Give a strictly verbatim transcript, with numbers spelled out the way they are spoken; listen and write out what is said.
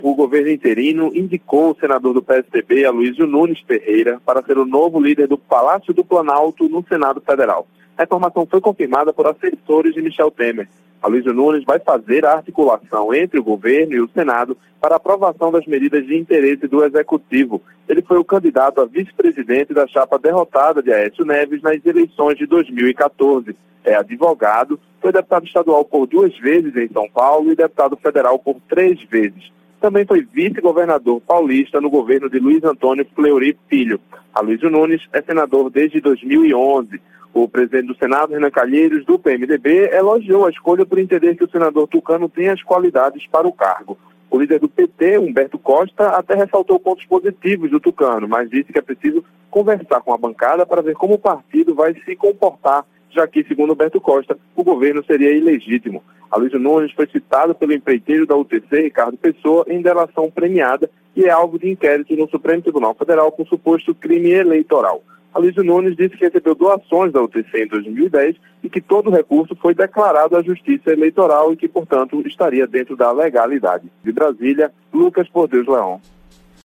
O governo interino indicou o senador do P S D B, Aloysio Nunes Ferreira, para ser o novo líder do Palácio do Planalto no Senado Federal. A informação foi confirmada por assessores de Michel Temer. Aloysio Nunes vai fazer a articulação entre o governo e o Senado para a aprovação das medidas de interesse do Executivo. Ele foi o candidato a vice-presidente da chapa derrotada de Aécio Neves nas eleições de dois mil e quatorze. É advogado, foi deputado estadual por duas vezes em São Paulo e deputado federal por três vezes. Também foi vice-governador paulista no governo de Luiz Antônio Fleury Filho. Aloysio Nunes é senador desde dois mil e onze. O presidente do Senado, Renan Calheiros, do P M D B, elogiou a escolha por entender que o senador tucano tem as qualidades para o cargo. O líder do P T, Humberto Costa, até ressaltou pontos positivos do tucano, mas disse que é preciso conversar com a bancada para ver como o partido vai se comportar, já que, segundo Humberto Costa, o governo seria ilegítimo. Aloysio Nunes foi citado pelo empreiteiro da U T C, Ricardo Pessoa, em delação premiada e é alvo de inquérito no Supremo Tribunal Federal por suposto crime eleitoral. Aloysio Nunes disse que recebeu doações da U T C em dois mil e dez e que todo o recurso foi declarado à Justiça Eleitoral e que, portanto, estaria dentro da legalidade. De Brasília, Lucas Por Deus Leão.